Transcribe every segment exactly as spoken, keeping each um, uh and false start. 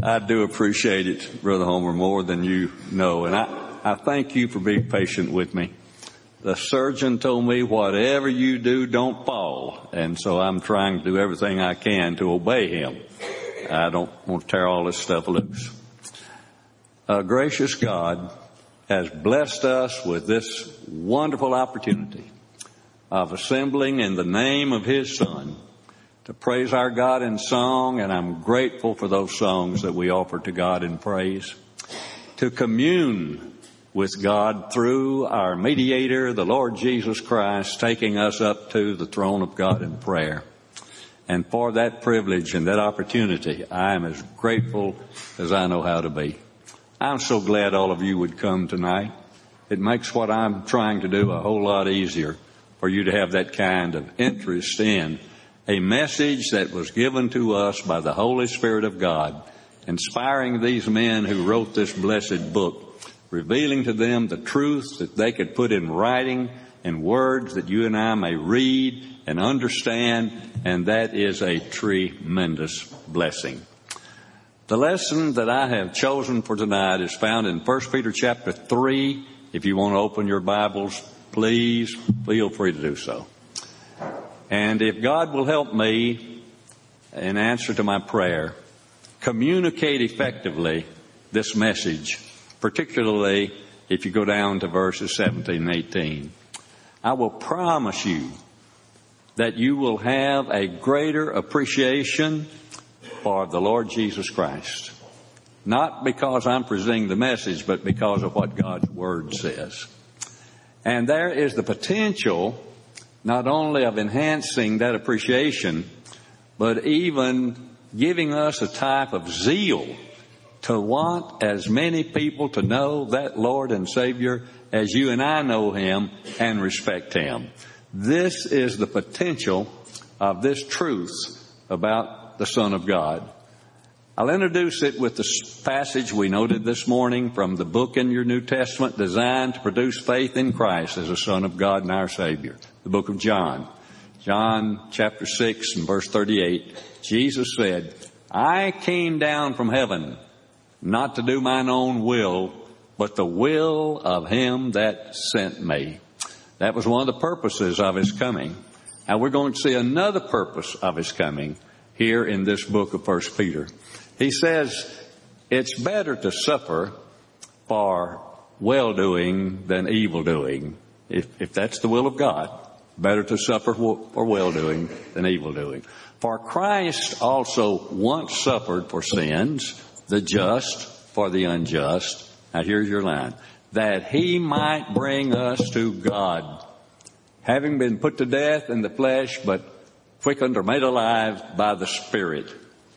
I do appreciate it, Brother Homer, more than you know. And I, I thank you for being patient with me. The surgeon told me, whatever you do, don't fall. And so I'm trying to do everything I can to obey him. I don't want to tear all this stuff loose. Uh, gracious God has blessed us with this wonderful opportunity of assembling in the name of his Son to praise our God in song, and I'm grateful for those songs that we offer to God in praise, to commune with God through our mediator, the Lord Jesus Christ, taking us up to the throne of God in prayer. And for that privilege and that opportunity, I am as grateful as I know how to be. I'm so glad all of you would come tonight. It makes what I'm trying to do a whole lot easier for you to have that kind of interest in a message that was given to us by the Holy Spirit of God, inspiring these men who wrote this blessed book, revealing to them the truth that they could put in writing and words that you and I may read and understand, and that is a tremendous blessing. The lesson that I have chosen for tonight is found in First Peter chapter three. If you want to open your Bibles, please feel free to do so. And if God will help me, in answer to my prayer, communicate effectively this message, particularly if you go down to verses seventeen and eighteen, I will promise you that you will have a greater appreciation for the Lord Jesus Christ. Not because I'm presenting the message, but because of what God's Word says. And there is the potential not only of enhancing that appreciation, but even giving us a type of zeal to want as many people to know that Lord and Savior as you and I know Him and respect Him. This is the potential of this truth about the Son of God. I'll introduce it with the passage we noted this morning from the book in your New Testament designed to produce faith in Christ as a Son of God and our Savior, the book of John. John chapter six and verse thirty-eight, Jesus said, I came down from heaven not to do mine own will, but the will of Him that sent me. That was one of the purposes of His coming. And we're going to see another purpose of His coming here in this book of First Peter. He says, it's better to suffer for well-doing than evil-doing. If, if that's the will of God, better to suffer for well-doing than evil-doing. For Christ also once suffered for sins, the just for the unjust. Now here's your line. That He might bring us to God, having been put to death in the flesh, but quickened or made alive by the Spirit,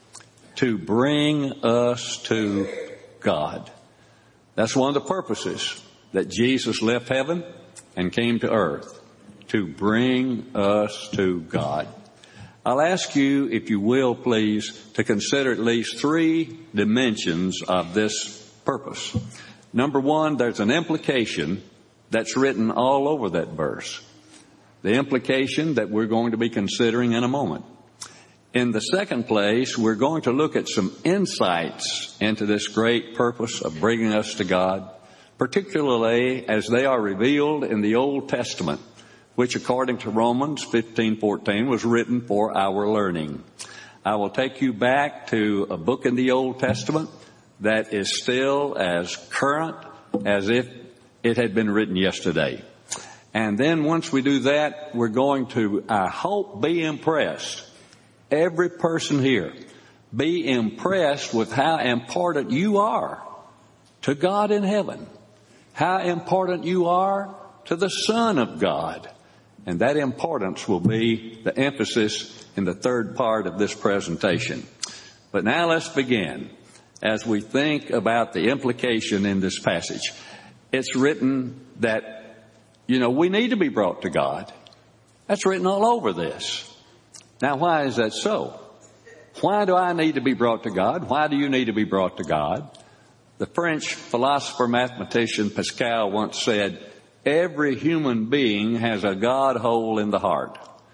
to bring us to God. That's one of the purposes that Jesus left heaven and came to earth, to bring us to God. I'll ask you, if you will, please, to consider at least three dimensions of this purpose. Number one, there's an implication that's written all over that verse. The implication that we're going to be considering in a moment. In the second place, we're going to look at some insights into this great purpose of bringing us to God, particularly as they are revealed in the Old Testament, which according to Romans fifteen fourteen was written for our learning. I will take you back to a book in the Old Testament that is still as current as if it had been written yesterday. And then once we do that, we're going to, I hope, be impressed. Every person here, be impressed with how important you are to God in heaven. How important you are to the Son of God. And that importance will be the emphasis in the third part of this presentation. But now let's begin as we think about the implication in this passage. It's written that, you know, we need to be brought to God. That's written all over this. Now, why is that so? Why do I need to be brought to God? Why do you need to be brought to God? The French philosopher mathematician Pascal once said, every human being has a God hole in the heart.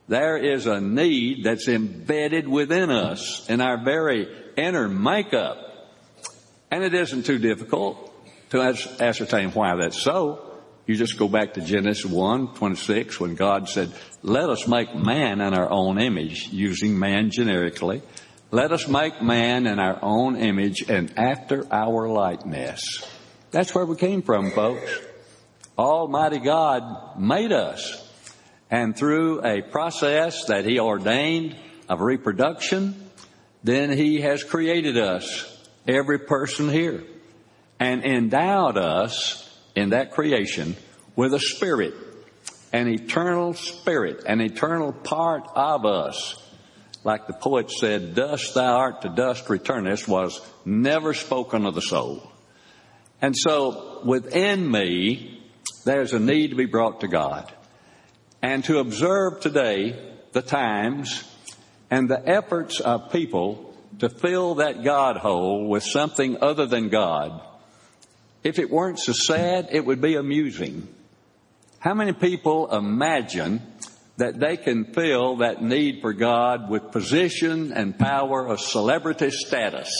There is a need that's embedded within us in our very inner makeup. And it isn't too difficult to ascertain why that's so. You just go back to Genesis one twenty-six when God said, let us make man in our own image, using man generically. Let us make man in our own image and after our likeness. That's where we came from, folks. Almighty God made us. And through a process that He ordained of reproduction, then He has created us, every person here, and endowed us in that creation with a spirit, an eternal spirit, an eternal part of us. Like the poet said, dust thou art, to dust returnest, was never spoken of the soul. And so within me, there's a need to be brought to God and to observe today the times and the efforts of people to fill that God hole with something other than God. If it weren't so sad, it would be amusing. How many people imagine that they can fill that need for God with position and power of celebrity status?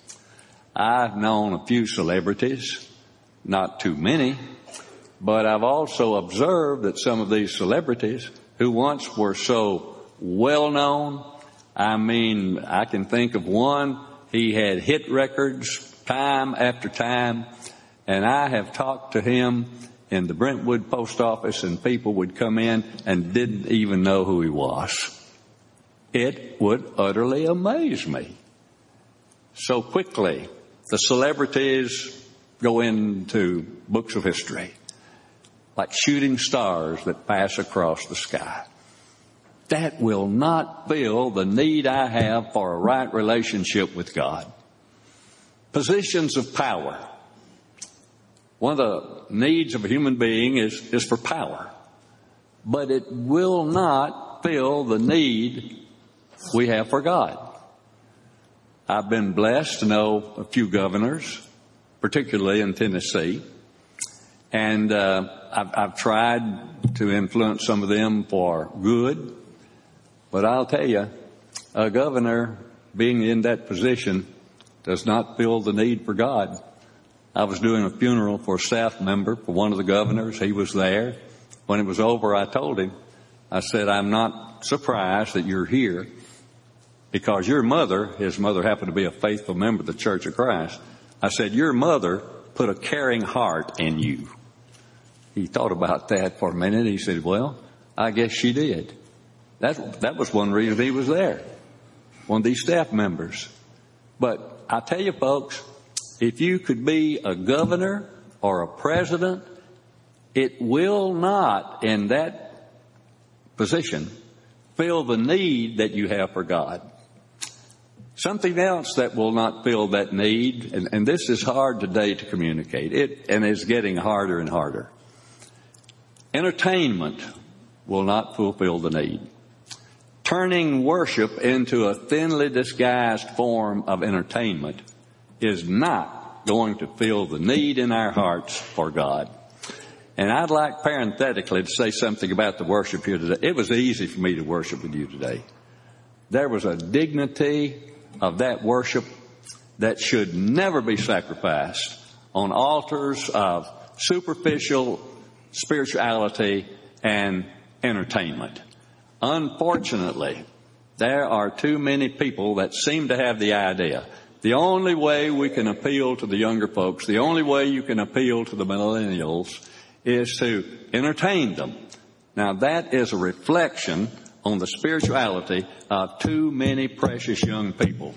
I've known a few celebrities, not too many, but I've also observed that some of these celebrities who once were so well known, I mean, I can think of one, he had hit records time after time, and I have talked to him in the Brentwood post office, and people would come in and didn't even know who he was. It would utterly amaze me. So quickly, the celebrities go into books of history, like shooting stars that pass across the sky. That will not fill the need I have for a right relationship with God. Positions of power. One of the needs of a human being is, is for power. But it will not fill the need we have for God. I've been blessed to know a few governors, particularly in Tennessee. And uh, I've, I've tried to influence some of them for good. But I'll tell you, a governor being in that position does not fill the need for God. I was doing a funeral for a staff member for one of the governors. He was there. When it was over, I told him, I said, I'm not surprised that you're here because your mother, his mother happened to be a faithful member of the Church of Christ. I said, your mother put a caring heart in you. He thought about that for a minute. He said, well, I guess she did. That, that was one reason he was there, one of these staff members. But I tell you, folks, if you could be a governor or a president, it will not, in that position, fill the need that you have for God. Something else that will not fill that need, and, and this is hard today to communicate, it and it's getting harder and harder. Entertainment will not fulfill the need. Turning worship into a thinly disguised form of entertainment is not going to fill the need in our hearts for God. And I'd like parenthetically to say something about the worship here today. It was easy for me to worship with you today. There was a dignity of that worship that should never be sacrificed on altars of superficial spirituality and entertainment. Unfortunately, there are too many people that seem to have the idea the only way we can appeal to the younger folks, the only way you can appeal to the millennials is to entertain them. Now that is a reflection on the spirituality of too many precious young people.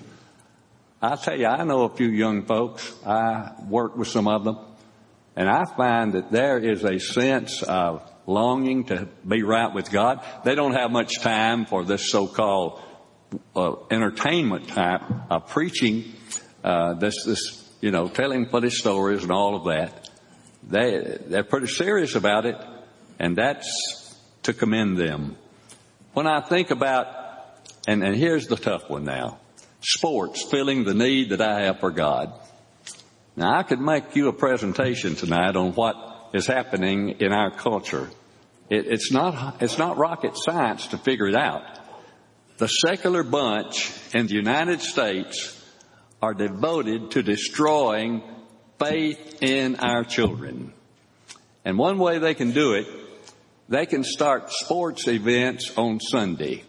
I tell you, I know a few young folks. I work with some of them, and I find that there is a sense of longing to be right with God. They don't have much time for this so-called uh, entertainment type of preaching, uh, this, this, you know, telling funny stories and all of that. They, they're pretty serious about it, and that's to commend them. When I think about, and, and here's the tough one now, sports filling the need that I have for God. Now, I could make you a presentation tonight on what is happening in our culture It, it's not, it's not rocket science to figure it out. The secular bunch in the United States are devoted to destroying faith in our children. And one way they can do it, they can start sports events on Sunday.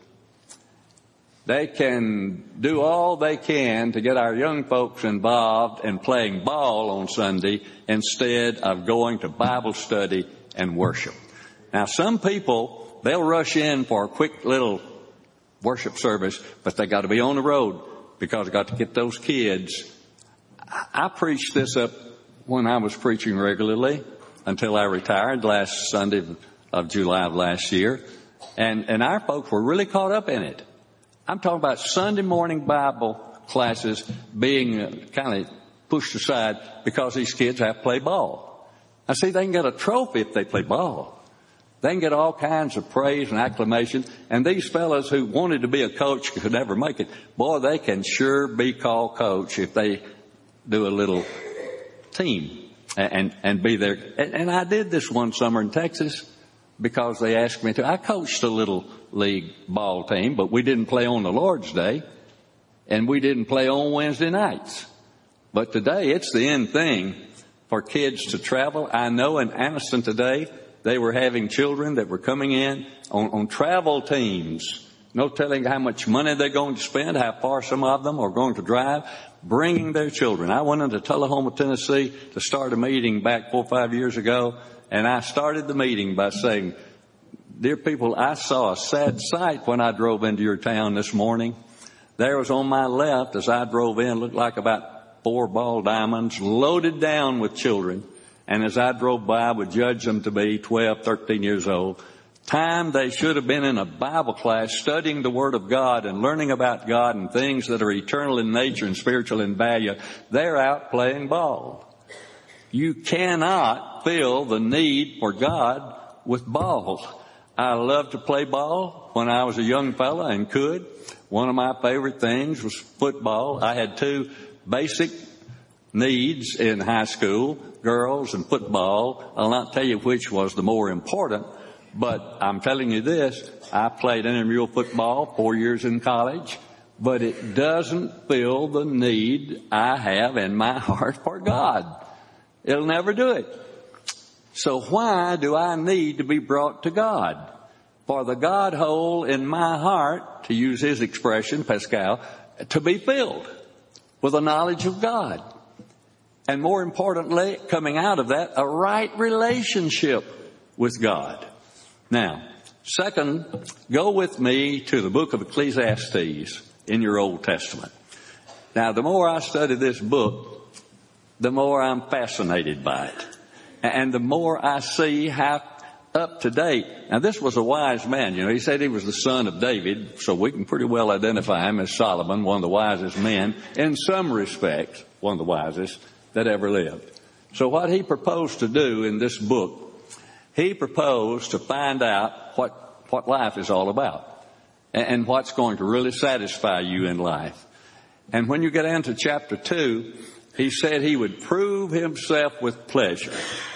They can do all they can to get our young folks involved in playing ball on Sunday instead of going to Bible study and worship. Now, some people, they'll rush in for a quick little worship service, but they got to be on the road because they got to get those kids. I preached this up when I was preaching regularly until I retired last Sunday of July of last year. And, and our folks were really caught up in it. I'm talking about Sunday morning Bible classes being uh, kind of pushed aside because these kids have to play ball. Now, see, they can get a trophy if they play ball. They can get all kinds of praise and acclamation. And these fellas who wanted to be a coach could never make it. Boy, they can sure be called coach if they do a little team and, and be there. And, and I did this one summer in Texas because they asked me to. I coached a little league ball team, but we didn't play on the Lord's Day, and we didn't play on Wednesday nights. But today, it's the end thing for kids to travel. I know in Anniston today, they were having children that were coming in on, on travel teams. No telling how much money they're going to spend, how far some of them are going to drive, bringing their children. I went into Tullahoma, Tennessee to start a meeting back four or five years ago, and I started the meeting by saying, dear people, I saw a sad sight when I drove into your town this morning. There was on my left, as I drove in, looked like about four ball diamonds loaded down with children. And as I drove by, I would judge them to be twelve, thirteen years old. Time they should have been in a Bible class studying the Word of God and learning about God and things that are eternal in nature and spiritual in value. They're out playing ball. You cannot fill the need for God with ball. I loved to play ball when I was a young fella and could. One of my favorite things was football. I had two basic needs in high school, girls and football. I'll not tell you which was the more important, but I'm telling you this, I played intramural football four years in college, but it doesn't fill the need I have in my heart for God. It'll never do it. So why do I need to be brought to God? For the God hole in my heart, to use his expression, Pascal, to be filled with a knowledge of God. And more importantly, coming out of that, a right relationship with God. Now, second, go with me to the book of Ecclesiastes in your Old Testament. Now, the more I study this book, the more I'm fascinated by it. And the more I see how up to date. Now, this was a wise man. You know, he said he was the son of David, so we can pretty well identify him as Solomon, one of the wisest men, in some respects, one of the wisest that ever lived. So what he proposed to do in this book, he proposed to find out what, what life is all about and, and what's going to really satisfy you in life. And when you get into chapter two, he said he would prove himself with pleasure.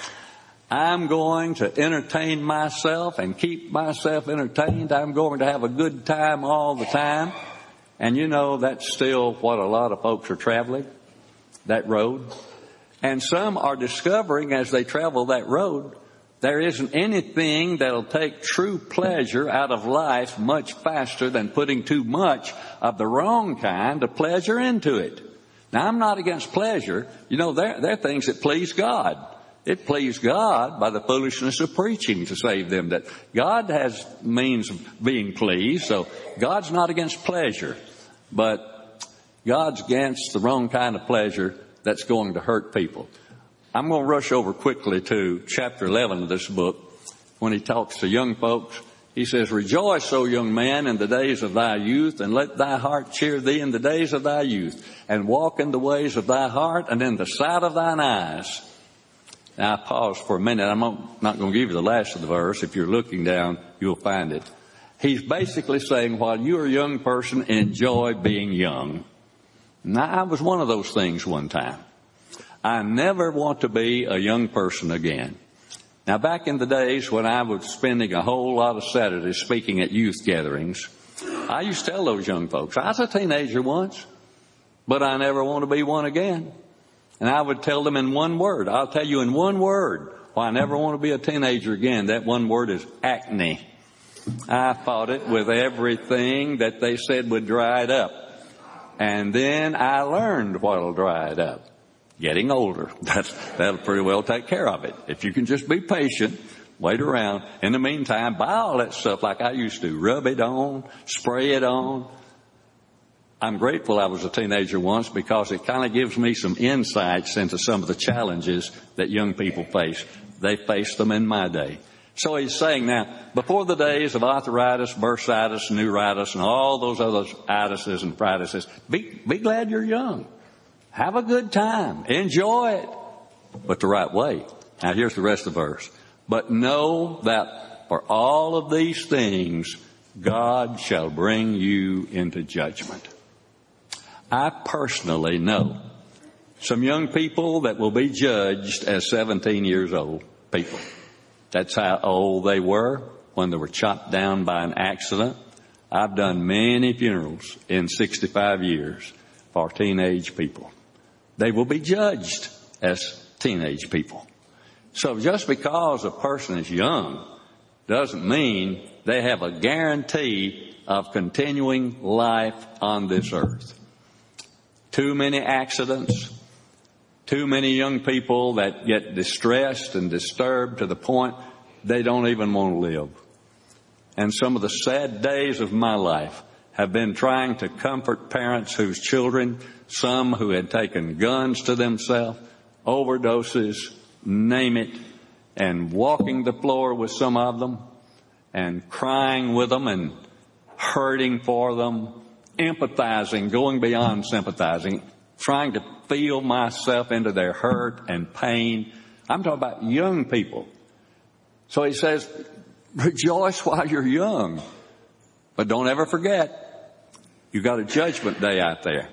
I'm going to entertain myself and keep myself entertained. I'm going to have a good time all the time. And you know, that's still what a lot of folks are traveling, that road. And some are discovering as they travel that road, there isn't anything that'll take true pleasure out of life much faster than putting too much of the wrong kind of pleasure into it. Now, I'm not against pleasure. You know, there, there are things that please God. It pleased God by the foolishness of preaching to save them. That God has means of being pleased, so God's not against pleasure. But God's against the wrong kind of pleasure that's going to hurt people. I'm going to rush over quickly to chapter eleven of this book. When he talks to young folks, he says, Rejoice, O young man, in the days of thy youth, and let thy heart cheer thee in the days of thy youth, and walk in the ways of thy heart, and in the sight of thine eyes. Now, I pause for a minute. I'm not going to give you the last of the verse. If you're looking down, you'll find it. He's basically saying, while you're a young person, enjoy being young. Now, I was one of those things one time. I never want to be a young person again. Now, back in the days when I was spending a whole lot of Saturdays speaking at youth gatherings, I used to tell those young folks, I was a teenager once, but I never want to be one again. And I would tell them in one word. I'll tell you in one word why I never want to be a teenager again. That one word is acne. I fought it with everything that they said would dry it up. And then I learned what'll dry it up. Getting older. That's, that'll pretty well take care of it. If you can just be patient, wait around. In the meantime, buy all that stuff like I used to. Rub it on, spray it on. I'm grateful I was a teenager once because it kind of gives me some insights into some of the challenges that young people face. They faced them in my day. So he's saying now, before the days of arthritis, bursitis, neuritis, and all those other itises and pritises, be, be glad you're young. Have a good time. Enjoy it. But the right way. Now here's the rest of the verse. But know that for all of these things, God shall bring you into judgment. I personally know some young people that will be judged as seventeen years old people. That's how old they were when they were chopped down by an accident. I've done many funerals in sixty-five years for teenage people. They will be judged as teenage people. So just because a person is young doesn't mean they have a guarantee of continuing life on this earth. Too many accidents, too many young people that get distressed and disturbed to the point they don't even want to live. And some of the sad days of my life have been trying to comfort parents whose children, some who had taken guns to themselves, overdoses, name it, and walking the floor with some of them and crying with them and hurting for them, empathizing, going beyond sympathizing, trying to feel myself into their hurt and pain. I'm talking about young people. So he says, rejoice while you're young. But don't ever forget, you got a judgment day out there.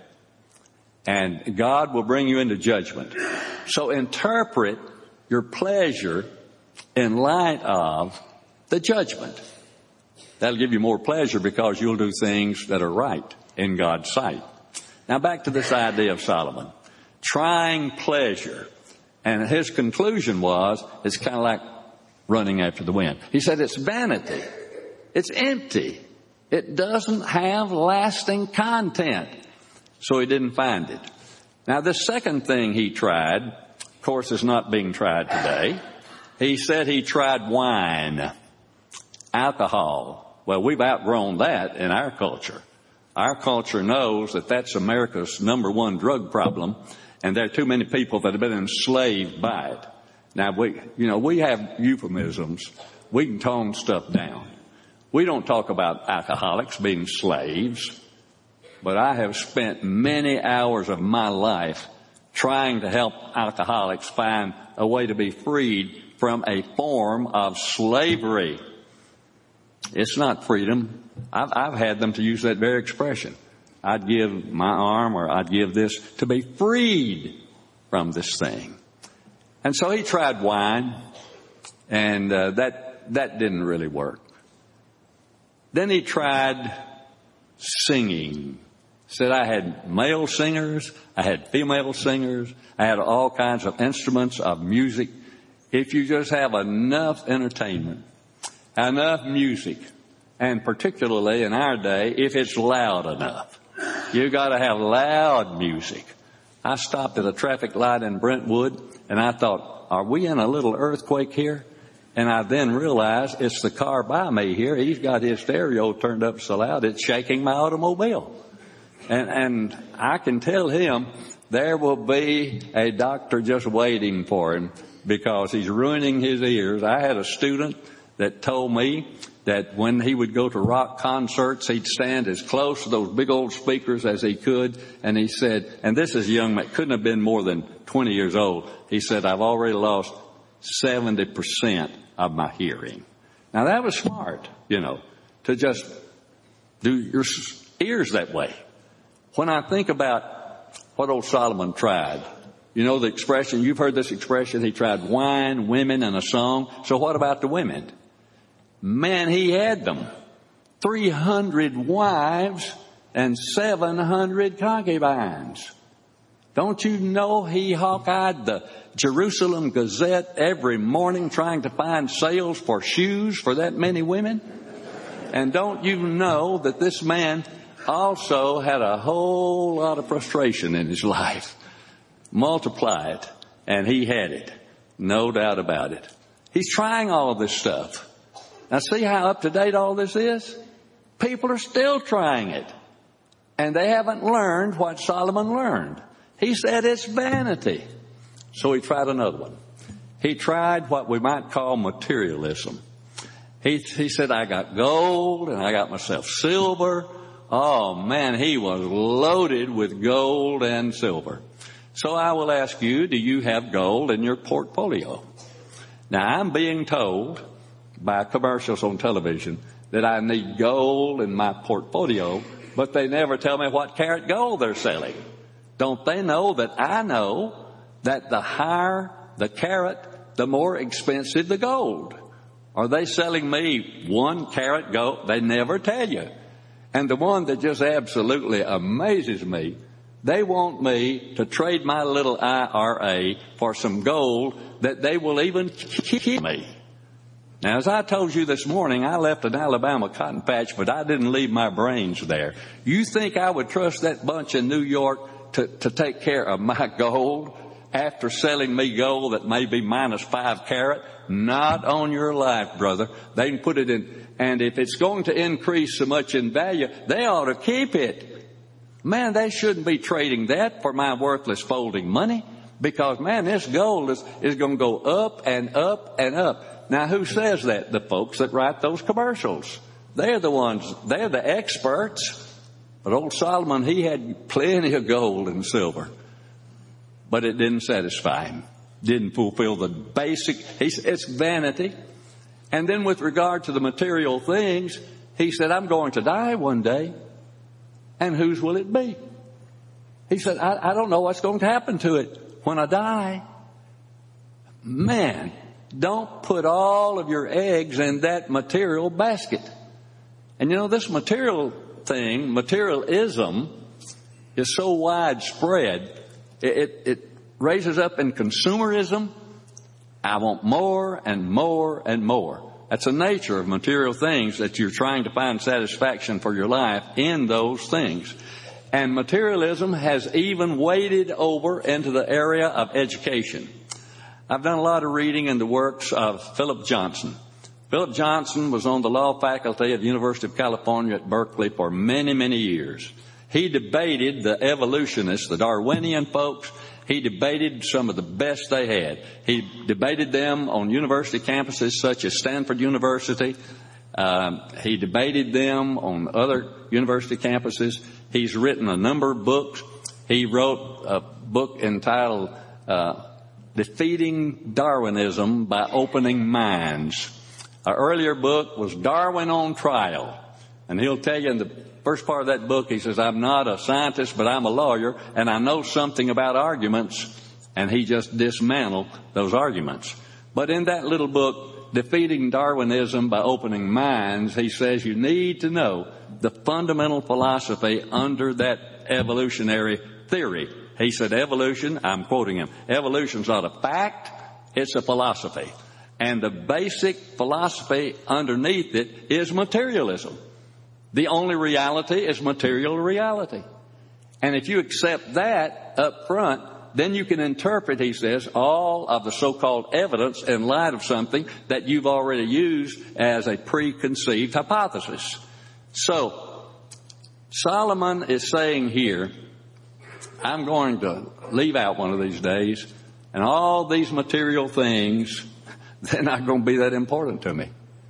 And God will bring you into judgment. So interpret your pleasure in light of the judgment. That'll give you more pleasure because you'll do things that are right in God's sight. Now back to this idea of Solomon. Trying pleasure. And his conclusion was, it's kind of like running after the wind. He said it's vanity. It's empty. It doesn't have lasting content. So he didn't find it. Now the second thing he tried, of course, is not being tried today. He said he tried wine, alcohol. Well, we've outgrown that in our culture. Our culture knows that that's America's number one drug problem, and there are too many people that have been enslaved by it. Now, we, you know, we have euphemisms. We can tone stuff down. We don't talk about alcoholics being slaves, but I have spent many hours of my life trying to help alcoholics find a way to be freed from a form of slavery. It's not freedom. I've, I've had them to use that very expression. I'd give my arm or I'd give this to be freed from this thing. And so he tried wine, and uh, that that didn't really work. Then he tried singing. Said I had male singers, I had female singers, I had all kinds of instruments of music. If you just have enough entertainment, enough music, and particularly in our day, if it's loud enough, you got to have loud music. I stopped at a traffic light in Brentwood, and I thought, are we in a little earthquake here? And I then realized it's the car by me here. He's got his stereo turned up so loud it's shaking my automobile. And, and I can tell him there will be a doctor just waiting for him because he's ruining his ears. I had a student that told me that when he would go to rock concerts, he'd stand as close to those big old speakers as he could. And he said, and this is a young man, couldn't have been more than twenty years old. He said, I've already lost seventy percent of my hearing. Now that was smart, you know, to just do your ears that way. When I think about what old Solomon tried, You know the expression, you've heard this expression, he tried wine, women, and a song. So what about the women? Man, he had them. three hundred wives and seven hundred concubines. Don't you know he hawk-eyed the Jerusalem Gazette every morning trying to find sales for shoes for that many women? And don't you know that this man also had a whole lot of frustration in his life? Multiply it, and he had it. No doubt about it. He's trying all of this stuff. Now see how up to date all this is? People are still trying it. And they haven't learned what Solomon learned. He said it's vanity. So he tried another one. He tried what we might call materialism. He, he said, I got gold and I got myself silver. Oh man, he was loaded with gold and silver. So I will ask you, do you have gold in your portfolio? Now I'm being told by commercials on television that I need gold in my portfolio, but they never tell me what carat gold they're selling. Don't they know that I know that the higher the carat, the more expensive the gold? Are they selling me one carat gold? They never tell you. And the one that just absolutely amazes me, they want me to trade my little I R A for some gold that they will even keep me. Now, as I told you this morning, I left an Alabama cotton patch, but I didn't leave my brains there. You think I would trust that bunch in New York to, to take care of my gold after selling me gold that may be minus five carat? Not on your life, brother. They can put it in, and if it's going to increase so much in value, they ought to keep it. Man, they shouldn't be trading that for my worthless folding money, because, man, this gold is, is going to go up and up and up. Now, who says that? The folks that write those commercials. They're the ones, they're the experts. But old Solomon, he had plenty of gold and silver. But it didn't satisfy him. Didn't fulfill the basic, he said, it's vanity. And then with regard to the material things, he said, I'm going to die one day. And whose will it be? He said, I, I don't know what's going to happen to it when I die. Man, don't put all of your eggs in that material basket. And you know, this material thing, materialism, is so widespread, it, it, it raises up in consumerism. I want more and more and more. That's the nature of material things, that you're trying to find satisfaction for your life in those things. And materialism has even waded over into the area of education. I've done a lot of reading in the works of Philip Johnson. Philip Johnson was on the law faculty at the University of California at Berkeley for many, many years. He debated the evolutionists, the Darwinian folks. He debated some of the best they had. He debated them on university campuses such as Stanford University. Um, he debated them on other university campuses. He's written a number of books. He wrote a book entitled uh, Defeating Darwinism by Opening Minds. An earlier book was Darwin on Trial. And he'll tell you in the first part of that book, he says, I'm not a scientist, but I'm a lawyer, and I know something about arguments. And he just dismantled those arguments. But in that little book, Defeating Darwinism by Opening Minds, he says you need to know the fundamental philosophy under that evolutionary theory. He said evolution, I'm quoting him, evolution's not a fact, it's a philosophy. And the basic philosophy underneath it is materialism. The only reality is material reality. And if you accept that up front, then you can interpret, he says, all of the so-called evidence in light of something that you've already used as a preconceived hypothesis. So, Solomon is saying here, I'm going to leave out one of these days, and all these material things, they're not going to be that important to me.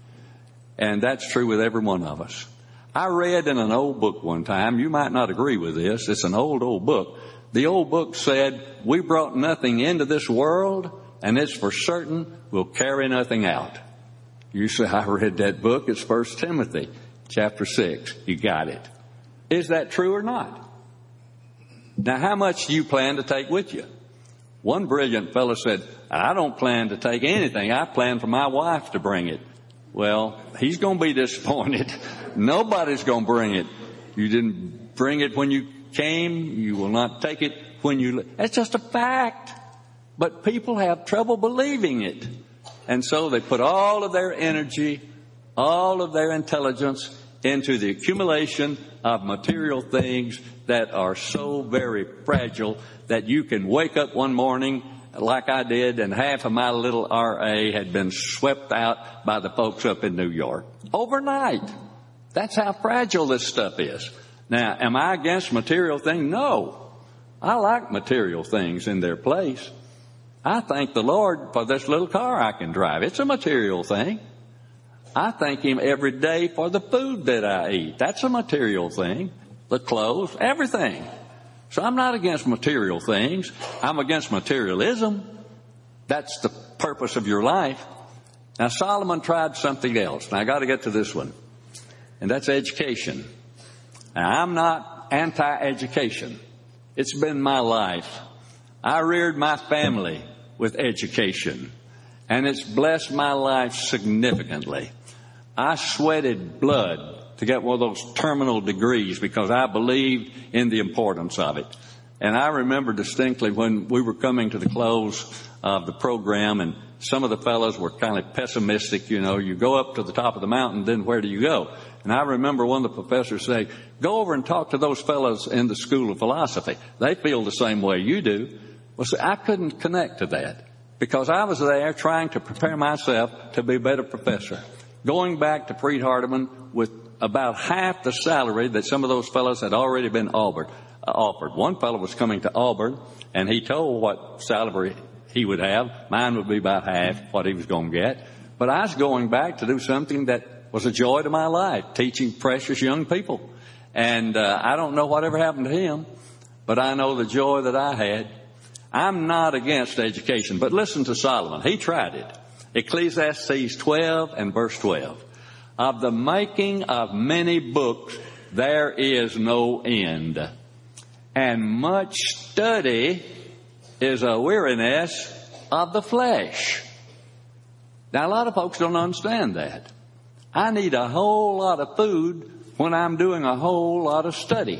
And that's true with every one of us. I read in an old book one time, you might not agree with this, it's an old, old book. The old book said, we brought nothing into this world, and it's for certain we'll carry nothing out. You say, I read that book, it's First Timothy chapter six. You got it. Is that true or not? Now, how much do you plan to take with you? One brilliant fellow said, I don't plan to take anything. I plan for my wife to bring it. Well, he's going to be disappointed. Nobody's going to bring it. You didn't bring it when you came. You will not take it when you leave. That's just a fact. But people have trouble believing it. And so they put all of their energy, all of their intelligence into the accumulation of material things that are so very fragile that you can wake up one morning like I did and half of my little R A had been swept out by the folks up in New York overnight. That's how fragile this stuff is. Now, am I against material things? No. I like material things in their place. I thank the Lord for this little car I can drive. It's a material thing. I thank Him every day for the food that I eat. That's a material thing. The clothes, everything. So I'm not against material things. I'm against materialism. That's the purpose of your life. Now, Solomon tried something else. Now, I got to get to this one. And that's education. Now, I'm not anti-education. It's been my life. I reared my family with education. And it's blessed my life significantly. I sweated blood to get one of those terminal degrees because I believed in the importance of it. And I remember distinctly when we were coming to the close of the program and some of the fellows were kind of pessimistic, you know, you go up to the top of the mountain, then where do you go? And I remember one of the professors saying, go over and talk to those fellows in the School of Philosophy. They feel the same way you do. Well, see, I couldn't connect to that because I was there trying to prepare myself to be a better professor. Going back to Freed-Hardeman with about half the salary that some of those fellows had already been offered. Uh, offered. One fellow was coming to Auburn, and he told what salary he would have. Mine would be about half what he was going to get. But I was going back to do something that was a joy to my life, teaching precious young people. And uh, I don't know whatever happened to him, but I know the joy that I had. I'm not against education, but listen to Solomon. He tried it. Ecclesiastes twelve and verse twelve. Of the making of many books, there is no end. And much study is a weariness of the flesh. Now, a lot of folks don't understand that. I need a whole lot of food when I'm doing a whole lot of study.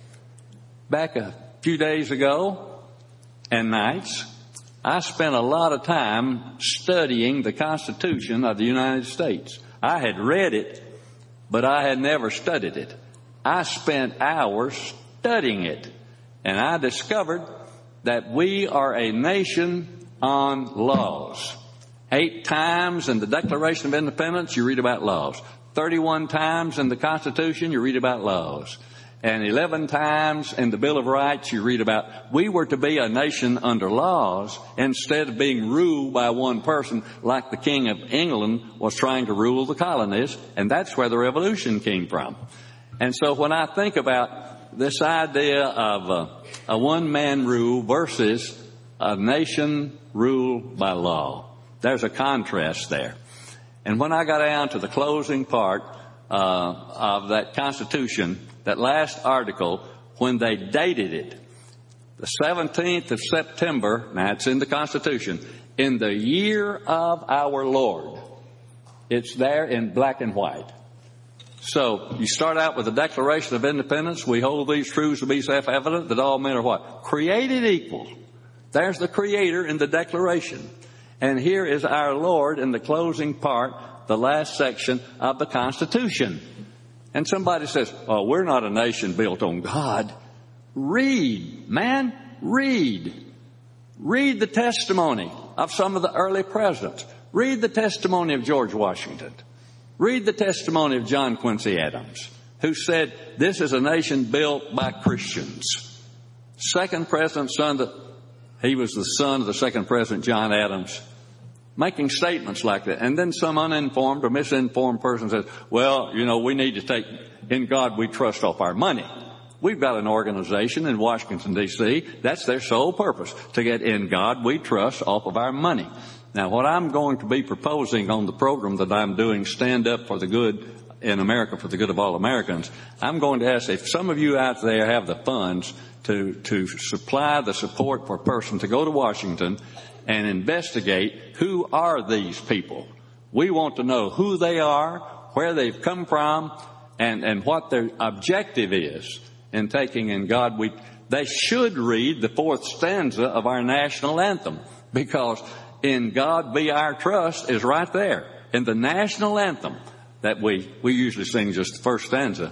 Back a few days ago and nights, I spent a lot of time studying the Constitution of the United States. I had read it, but I had never studied it. I spent hours studying it, and I discovered that we are a nation on laws. Eight times in the Declaration of Independence, you read about laws. Thirty-one times in the Constitution, you read about laws. And eleven times in the Bill of Rights, you read about we were to be a nation under laws instead of being ruled by one person like the King of England was trying to rule the colonies. And that's where the revolution came from. And so when I think about this idea of a, a one-man rule versus a nation ruled by law, there's a contrast there. And when I got down to the closing part uh, of that Constitution, that last article, when they dated it, the seventeenth of September, now it's in the Constitution, in the year of our Lord. It's there in black and white. So you start out with the Declaration of Independence. We hold these truths to be self-evident that all men are what? Created equal. There's the Creator in the Declaration. And here is our Lord in the closing part, the last section of the Constitution. And somebody says, oh, we're not a nation built on God. Read, man, read. Read the testimony of some of the early presidents. Read the testimony of George Washington. Read the testimony of John Quincy Adams, who said, this is a nation built by Christians. Second president, son, of the, he was the son of the second president, John Adams, making statements like that. And then some uninformed or misinformed person says, well, you know, we need to take, in God we trust off our money. We've got an organization in Washington, D C That's their sole purpose, to get in God we trust off of our money. Now, what I'm going to be proposing on the program that I'm doing, Stand Up for the Good in America, for the Good of All Americans, I'm going to ask if some of you out there have the funds to, to supply the support for a person to go to Washington and investigate who are these people. We want to know who they are, where they've come from, and, and what their objective is in taking in God. We, they should read the fourth stanza of our national anthem, because in God Be Our Trust is right there in the national anthem that we, we usually sing just the first stanza.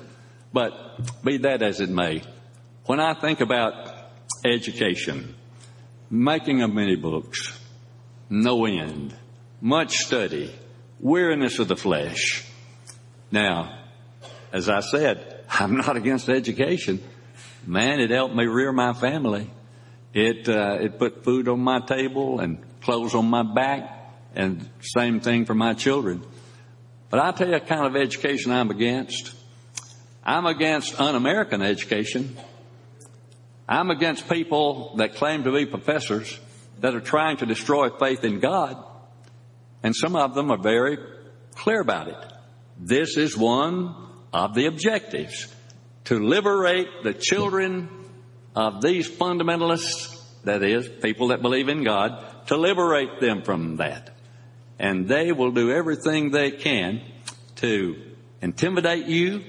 But be that as it may, when I think about education, making of many books, no end, much study, weariness of the flesh. Now, as I said, I'm not against education. Man, it helped me rear my family. It, uh, it put food on my table and clothes on my back, and same thing for my children. But I'll tell you a kind of education I'm against. I'm against un-American education. I'm against people that claim to be professors that are trying to destroy faith in God. And some of them are very clear about it. This is one of the objectives, to liberate the children of these fundamentalists, that is, people that believe in God, to liberate them from that. And they will do everything they can to intimidate you,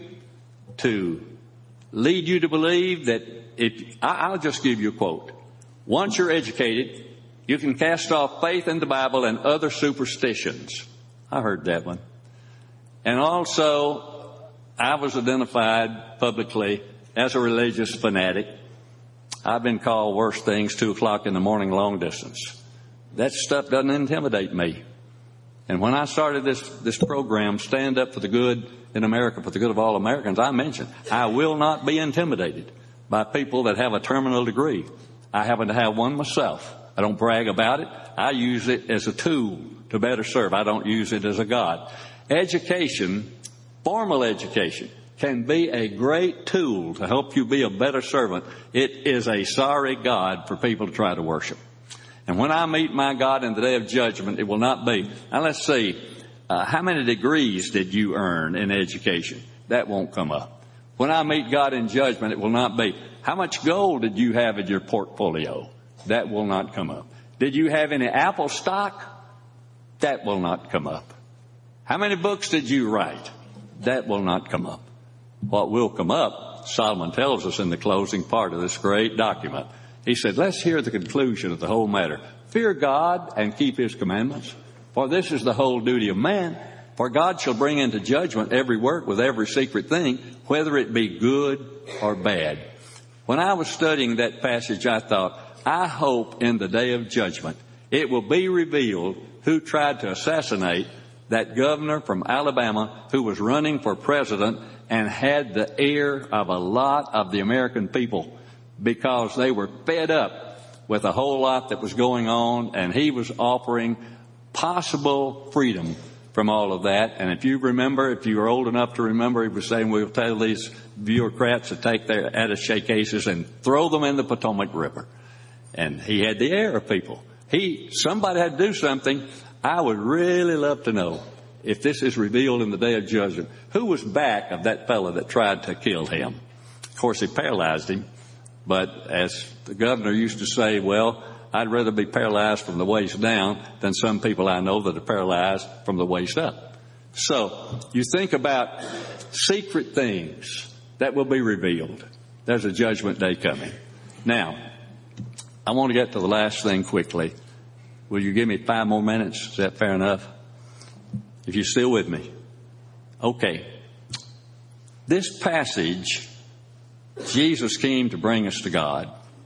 to lead you to believe that if, I'll just give you a quote. Once you're educated, you can cast off faith in the Bible and other superstitions. I heard that one. And also, I was identified publicly as a religious fanatic. I've been called worse things, two o'clock in the morning, long distance. That stuff doesn't intimidate me. And when I started this, this program, Stand Up for the Good in America, for the good of all Americans, I mentioned, I will not be intimidated by people that have a terminal degree. I happen to have one myself. I don't brag about it. I use it as a tool to better serve. I don't use it as a God. Education, formal education, can be a great tool to help you be a better servant. It is a sorry God for people to try to worship. And when I meet my God in the day of judgment, it will not be, now let's see, uh, how many degrees did you earn in education? That won't come up. When I meet God in judgment, it will not be, how much gold did you have in your portfolio? That will not come up. Did you have any Apple stock? That will not come up. How many books did you write? That will not come up. What will come up, Solomon tells us in the closing part of this great document. He said, let's hear the conclusion of the whole matter. Fear God and keep His commandments, for this is the whole duty of man. For God shall bring into judgment every work with every secret thing, whether it be good or bad. When I was studying that passage, I thought, I hope in the day of judgment it will be revealed who tried to assassinate that governor from Alabama who was running for president and had the ear of a lot of the American people, because they were fed up with a whole lot that was going on, and he was offering possible freedom from all of that. And if you remember, if you are old enough to remember, he was saying, we'll tell these bureaucrats to take their attaché cases and throw them in the Potomac River. And he had the air of people. He, somebody had to do something. I would really love to know, if this is revealed in the day of judgment, who was back of that fellow that tried to kill him. Of course, he paralyzed him. But as the governor used to say, well, I'd rather be paralyzed from the waist down than some people I know that are paralyzed from the waist up. So you think about secret things that will be revealed. There's a judgment day coming. Now, I want to get to the last thing quickly. Will you give me five more minutes? Is that fair enough? If you're still with me. Okay. This passage, Jesus came to bring us to God,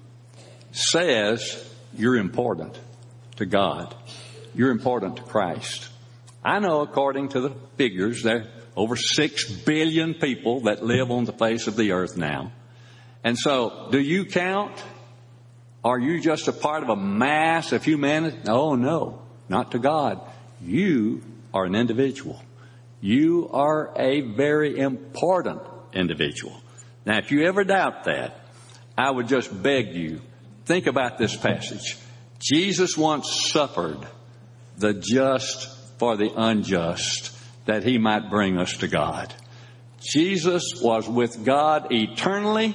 says you're important to God. You're important to Christ. I know according to the figures, there are over six billion people that live on the face of the earth now. And so, do you count? Are you just a part of a mass of humanity? Oh, no, not to God. You are an individual. You are a very important individual. Now, if you ever doubt that, I would just beg you, think about this passage. Jesus once suffered the just for the unjust, that He might bring us to God. Jesus was with God eternally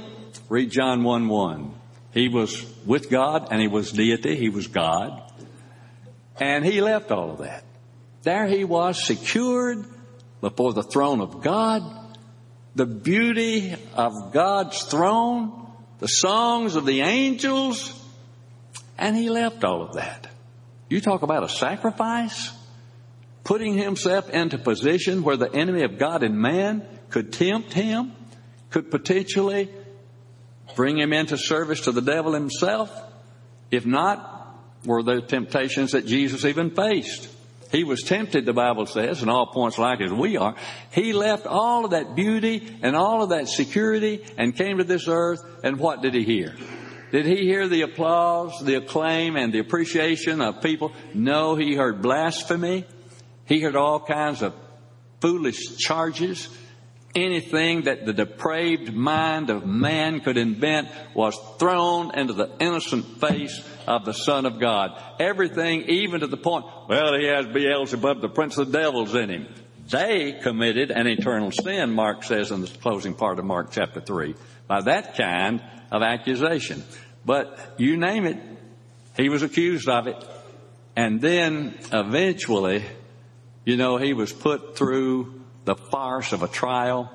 Read John one one. He was with God and he was deity. He was God. And he left all of that. There he was, secured before the throne of God, the beauty of God's throne, the songs of the angels, and he left all of that. You talk about a sacrifice, putting himself into position where the enemy of God and man could tempt him, could potentially bring him into service to the devil himself. If not, were there temptations that Jesus even faced? He was tempted, the Bible says, in all points like as we are. He left all of that beauty and all of that security and came to this earth, and what did he hear? Did he hear the applause, the acclaim, and the appreciation of people? No, he heard blasphemy. He heard all kinds of foolish charges. Anything that the depraved mind of man could invent was thrown into the innocent face of the Son of God. Everything, even to the point, well, he has Beelzebub, the prince of the devils, in him. They committed an eternal sin, Mark says in the closing part of Mark chapter three, by that kind of accusation. But you name it, he was accused of it. And then eventually, you know, he was put through the farce of a trial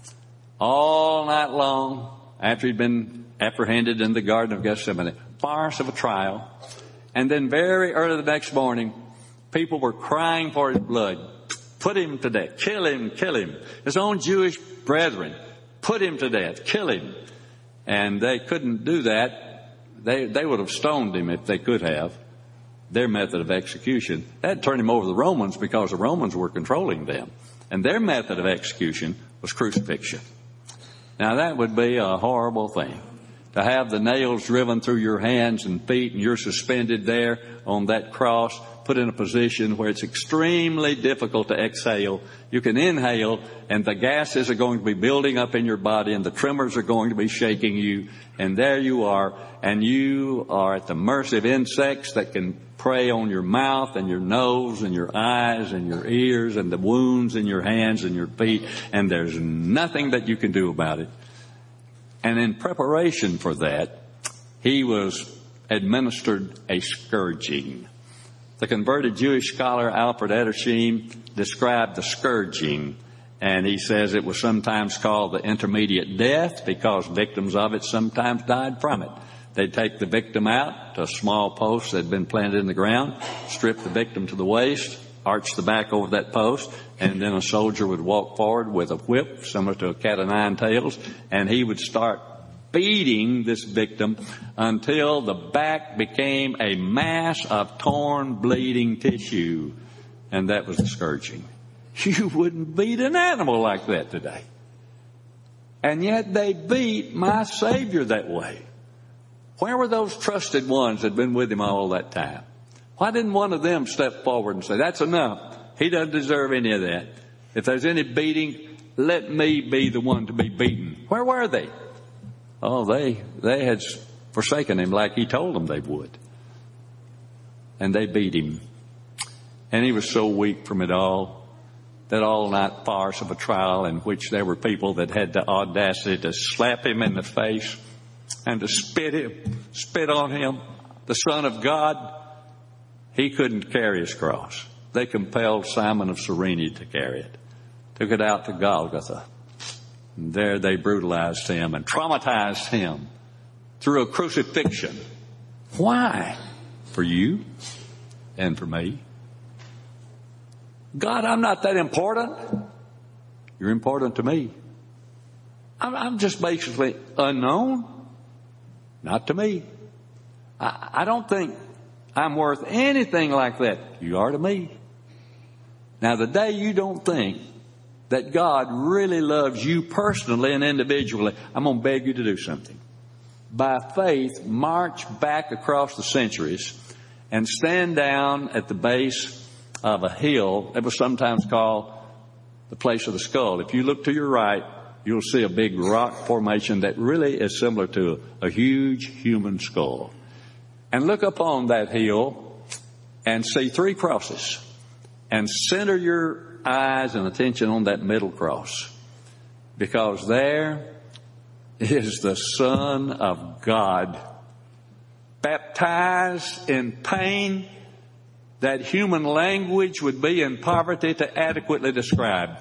all night long after he'd been apprehended in the Garden of Gethsemane. Farce of a trial. And then very early the next morning, people were crying for his blood. Put him to death. Kill him, kill him. His own Jewish brethren, put him to death. Kill him. And they couldn't do that. They, they would have stoned him if they could have. Their method of execution. That turned him over to the Romans because the Romans were controlling them. And their method of execution was crucifixion. Now that would be a horrible thing. To have the nails driven through your hands and feet and you're suspended there on that cross, put in a position where it's extremely difficult to exhale. You can inhale and the gases are going to be building up in your body and the tremors are going to be shaking you. And there you are, and you are at the mercy of insects that can prey on your mouth and your nose and your eyes and your ears and the wounds in your hands and your feet, and there's nothing that you can do about it. And in preparation for that, he was administered a scourging. The converted Jewish scholar Alfred Edersheim described the scourging, and he says it was sometimes called the intermediate death because victims of it sometimes died from it. They'd take the victim out to a small post that had been planted in the ground, strip the victim to the waist, arch the back over that post, and then a soldier would walk forward with a whip, similar to a cat o' nine tails, and he would start beating this victim until the back became a mass of torn, bleeding tissue. And that was the scourging. You wouldn't beat an animal like that today. And yet they beat my Savior that way. Where were those trusted ones that had been with him all that time? Why didn't one of them step forward and say, that's enough. He doesn't deserve any of that. If there's any beating, let me be the one to be beaten. Where were they? Oh, they, they had forsaken him like he told them they would. And they beat him. And he was so weak from it all, that all-night farce of a trial in which there were people that had the audacity to slap him in the face and to spit him, spit on him, the Son of God. He couldn't carry his cross. They compelled Simon of Cyrene to carry it, took it out to Golgotha. And there they brutalized him and traumatized him through a crucifixion. Why? For you and for me. God, I'm not that important. You're important to me. I'm, I'm just basically unknown. Not to me. I, I don't think I'm worth anything like that. You are to me. Now, the day you don't think that God really loves you personally and individually, I'm going to beg you to do something. By faith, march back across the centuries and stand down at the base of a hill that was sometimes called the place of the skull. If you look to your right, you'll see a big rock formation that really is similar to a, a huge human skull. And look up on that hill and see three crosses. And center your eyes and attention on that middle cross. Because there is the Son of God, baptized in pain that human language would be in poverty to adequately describe,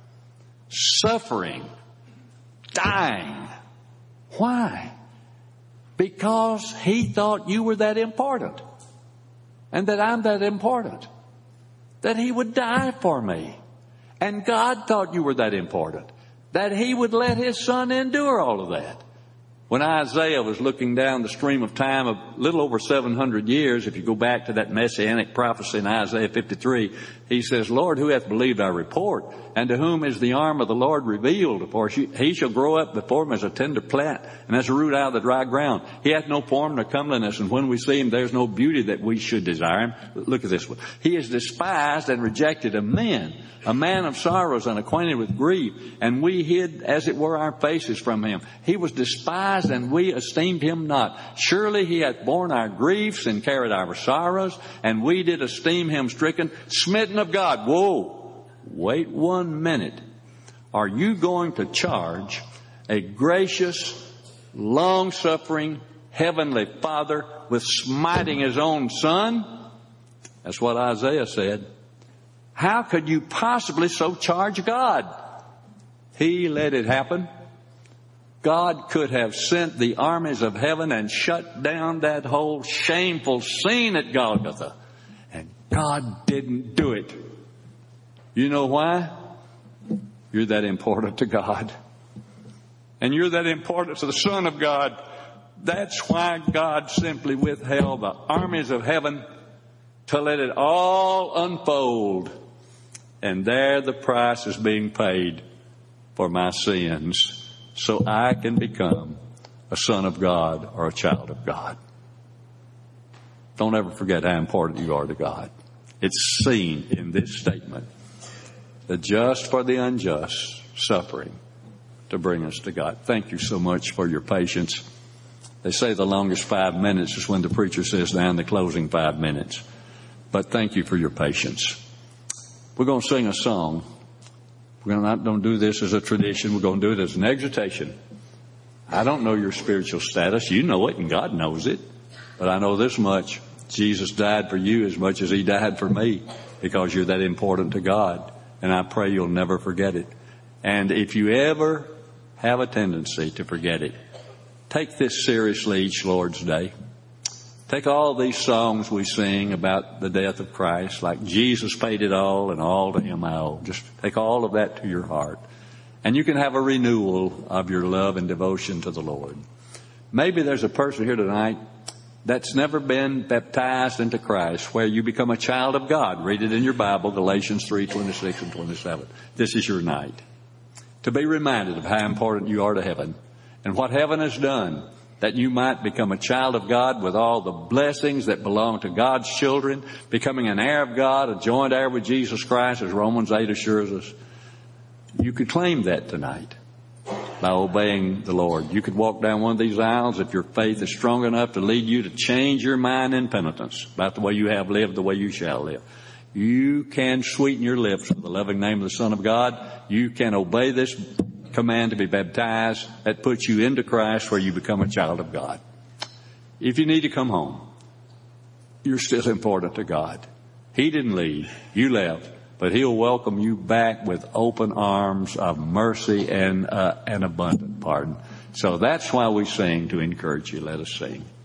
suffering, dying. Why? Because he thought you were that important, and that I'm that important, that he would die for me. And God thought you were that important, that he would let his Son endure all of that. When Isaiah was looking down the stream of time of a little over seven hundred years, if you go back to that messianic prophecy in Isaiah fifty-three, he says, Lord, who hath believed our report? And to whom is the arm of the Lord revealed? For he shall grow up before him as a tender plant, and as a root out of the dry ground. He hath no form nor comeliness, and when we see him, there's no beauty that we should desire him. Look at this one. He is despised and rejected of men, a man of sorrows and acquainted with grief, and we hid, as it were, our faces from him. He was despised, and we esteemed him not. Surely he hath borne our griefs and carried our sorrows, and we did esteem him stricken, smitten of God. Whoa! Wait one minute. Are you going to charge a gracious, long-suffering, heavenly Father with smiting his own Son? That's what Isaiah said. How could you possibly so charge God? He let it happen. God could have sent the armies of heaven and shut down that whole shameful scene at Golgotha. And God didn't do it. You know why? You're that important to God. And you're that important to the Son of God. That's why God simply withheld the armies of heaven to let it all unfold. And there the price is being paid for my sins, so I can become a son of God or a child of God. Don't ever forget how important you are to God. It's seen in this statement. The just for the unjust, suffering to bring us to God. Thank you so much for your patience. They say the longest five minutes is when the preacher says down the closing five minutes. But thank you for your patience. We're going to sing a song. We're not going to do this as a tradition. We're going to do it as an exhortation. I don't know your spiritual status. You know it, and God knows it. But I know this much. Jesus died for you as much as he died for me, because you're that important to God. And I pray you'll never forget it. And if you ever have a tendency to forget it, take this seriously each Lord's Day. Take all these songs we sing about the death of Christ, like Jesus paid it all and all to him I owe. Just take all of that to your heart. And you can have a renewal of your love and devotion to the Lord. Maybe there's a person here tonight that's never been baptized into Christ, where you become a child of God. Read it in your Bible, Galatians three, twenty-six and twenty-seven. This is your night to be reminded of how important you are to heaven and what heaven has done, that you might become a child of God with all the blessings that belong to God's children, becoming an heir of God, a joint heir with Jesus Christ, as Romans eight assures us. You could claim that tonight by obeying the Lord. You could walk down one of these aisles if your faith is strong enough to lead you to change your mind in penitence about the way you have lived, the way you shall live. You can sweeten your lips with the loving name of the Son of God. You can obey this command to be baptized. That puts you into Christ, where you become a child of God. If you need to come home, you're still important to God. He didn't leave. You left. But he'll welcome you back with open arms of mercy and uh, an abundant pardon. So that's why we sing, to encourage you. Let us sing.